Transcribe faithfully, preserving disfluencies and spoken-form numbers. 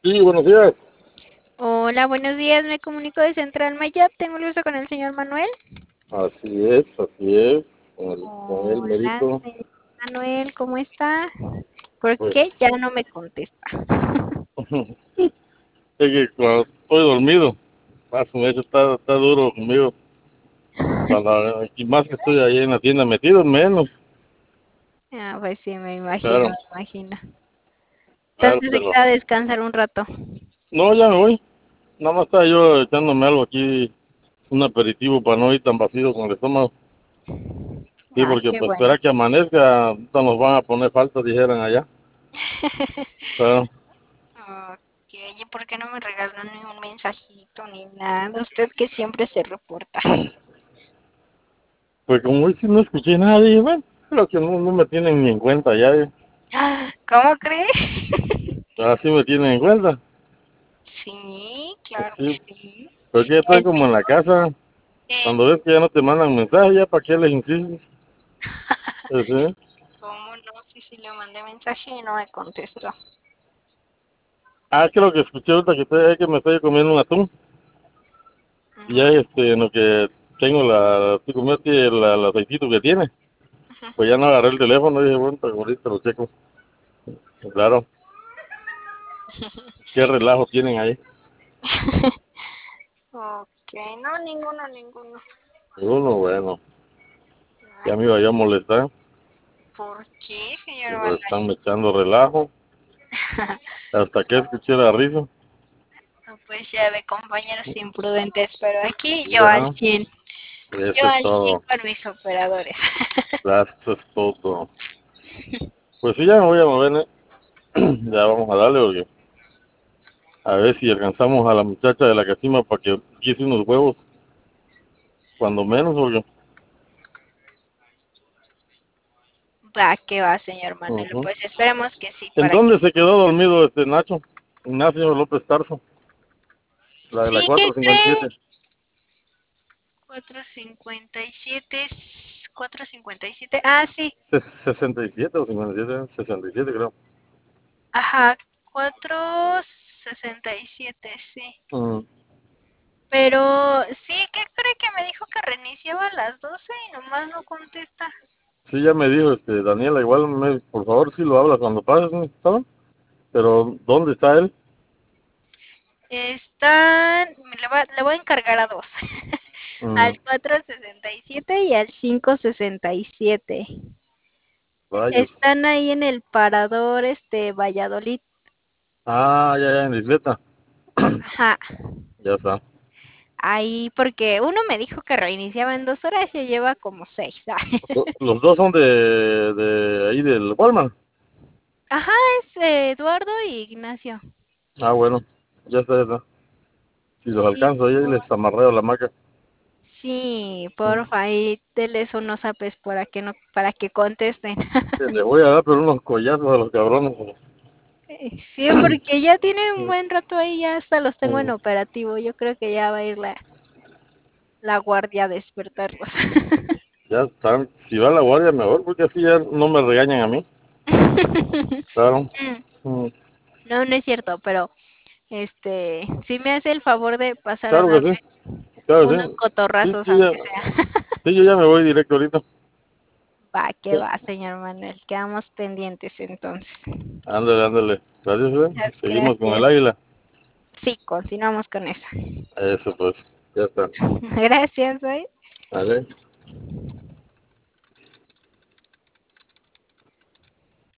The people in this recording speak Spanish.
Sí, buenos días. Hola, buenos días. Me comunico de Central Mayab. Tengo el gusto con el señor Manuel. Así es, así es. Con el, con el Hola, mérito, señor Manuel, ¿cómo está? ¿Por qué pues, ya no me contesta? es que cuando estoy dormido, más o menos está, está duro conmigo. Para, y más que estoy ahí en la tienda metido, menos. Ah, pues sí, me imagino, Claro, me imagino. claro, Entonces se pero queda a descansar un rato. no, ya me voy. Nada más estaba yo echándome algo aquí, un aperitivo para no ir tan vacío con el estómago. Sí, Ah, porque qué pues bueno. esperar que amanezca, ahorita nos van a poner falta, dijeran allá. Claro. Ok, ¿y por qué no me regaló ni un mensajito ni nada? Usted que siempre se reporta. Pues como hoy sí no escuché nada, dije, bueno, creo que no, no me tienen ni en cuenta ya. eh. ¿Cómo cree? Así me tienen en cuenta. Sí, Pues claro que sí, sí. porque ya estoy El como en la casa. Eh, Cuando ves que ya no te mandan mensajes, ya para qué les insistes. Pues, sí. ¿Cómo no? Sí, sí, le mandé mensaje y no me contestó. Ah, creo que escuché ahorita que, estoy, que me estoy comiendo un atún. Y ya Ujú, este, en lo que tengo la, estoy comiendo aquí el, el aceitito que tiene. ujú. Pues ya no agarré el teléfono y dije, bueno, pues ahorita lo checo. Claro, qué relajo tienen ahí. Ok, no, ninguno, ninguno. Uno, bueno, ya Ay, me iba yo a molestar. ¿por qué, señor Pues Manuel? están echando relajo. Hasta que escuché la risa. No, pues ya ve, compañeros imprudentes, pero aquí yo al Ya, cien, eso yo es al cien todo. con mis operadores. Eso es todo. Pues sí, ya me voy a mover, ¿eh? Ya vamos a darle, porque a ver si alcanzamos a la muchacha de la casima para que quise unos huevos, cuando menos, porque Va, que va, señor Manuel. ujú. Pues esperemos que sí, ¿En para que... dónde se quedó dormido este Nacho? Ignacio López Tarso, la de la Sí, ¿qué cree? cuatrocientos cincuenta y siete. cuatrocientos cincuenta y siete, cuatrocientos cincuenta y siete. Ah, sí. Se- sesenta y siete o cincuenta y siete, sesenta y siete creo. Ajá, cuatrocientos sesenta y siete, sí. Mm. Pero sí, ¿qué cree que me dijo que reiniciaba a las doce y nomás no contesta? Sí, ya me dijo este Daniela, igual me- por favor si lo hablas cuando pases, ¿no? ¿Saben? Pero ¿dónde está él? Están, le, va- le voy a encargar a dos, al Mm, cuatrocientos sesenta y siete y al quinientos sesenta y siete. rayos. Están ahí en el parador, este, Valladolid. Ah, ya, ya, en Isleta. Ajá, Ya está. ahí porque uno me dijo que reiniciaba en dos horas y lleva como seis. Lo- Los dos son de, de ahí del Walmart. Ajá, es eh, Eduardo y Ignacio. Ah, bueno, ya está, ya está. Si los Sí, alcanzo ahí, les amarreo la maca. sí, Mm. porfa, ahí teles unos apes para que no, para que contesten. Que le voy a dar pero unos collazos a los cabrones. Sí, porque ya tiene un buen rato ahí, ya hasta los tengo en Mm. operativo. Yo creo que ya va a ir la, la guardia a despertarlos. Ya están. Si va a la guardia, mejor, porque así ya no me regañan a mí. Claro. Mm. No, no es cierto, pero este, si me hace el favor de pasar a Claro que darme sí, claro que unos sí. Sí, cotorrazos, sí, ya, aunque sea. sí, yo ya me voy directo ahorita. Va, que Sí. va, señor Manuel. Quedamos pendientes entonces. Ándale, ándale. Gracias, eh. Muchas Seguimos con el gracias. águila. Sí, continuamos con eso. Eso pues, ya está. Gracias, ¿eh? Vale.